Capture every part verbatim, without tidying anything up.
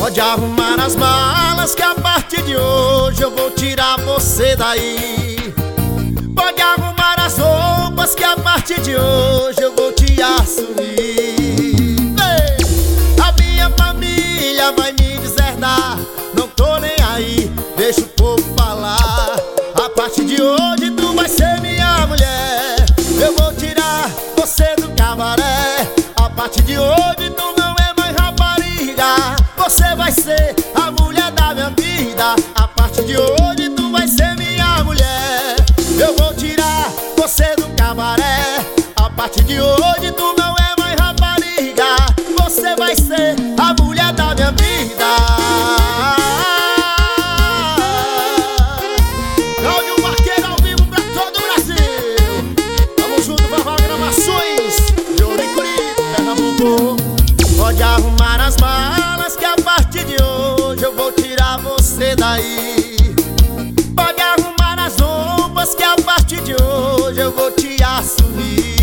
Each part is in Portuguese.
Pode arrumar as malas que a partir de hoje eu vou tirar você daí. Pode arrumar as roupas que a partir de hoje eu vou te assumir. A minha família vai me deserdar, não tô nem aí, deixa o povo falar. A partir de hoje tu vai ser minha mulher, eu vou tirar você do cabaré. A partir de hoje tu não é mais rapariga, você vai ser a mulher da minha vida. A partir de hoje tu vai ser minha mulher, eu vou tirar você do cabaré. A partir de hoje tu não é mais rapariga, você vai ser a mulher da minha vida. Cláudio Vaqueiro ao vivo pra todo o Brasil. Tamo junto, Vavá Gravações de Oricuri, Pernambuco. Pode arrumar as malas que a partir de hoje eu vou tirar você daí. Pode arrumar as roupas que a partir de hoje eu vou te assumir.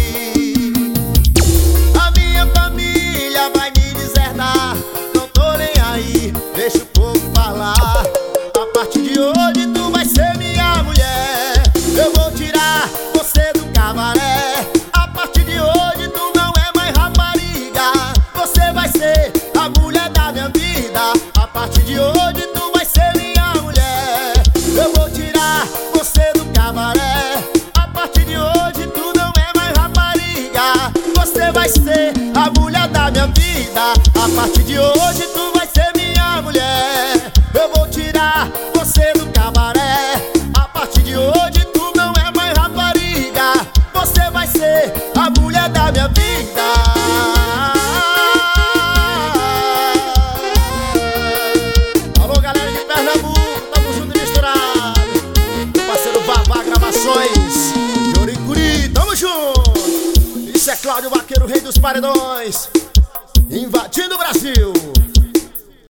A minha família vai me deserdar, não tô nem aí, deixa o povo falar. A partir de hoje tu vai ser minha mulher, eu vou tirar você do cabaré. A partir de hoje tu não é mais rapariga, você vai ser a mulher da minha vida. A partir de hoje tu vai ser minha mulher, eu vou tirar você do cabaré. A partir de hoje tu não é mais rapariga, você vai ser a mulher da minha vida. A partir de hoje tu vai ser minha mulher, eu vou tirar você do cabaré. A partir de hoje tu não é mais rapariga, você vai ser a mulher da minha vida. Alô galera de Pernambuco, tamo junto e misturado. Meu parceiro Vavá Gravações de Oricuri, tamo junto. Isso é Cláudio Vaqueiro, rei dos paredões, invadindo o Brasil.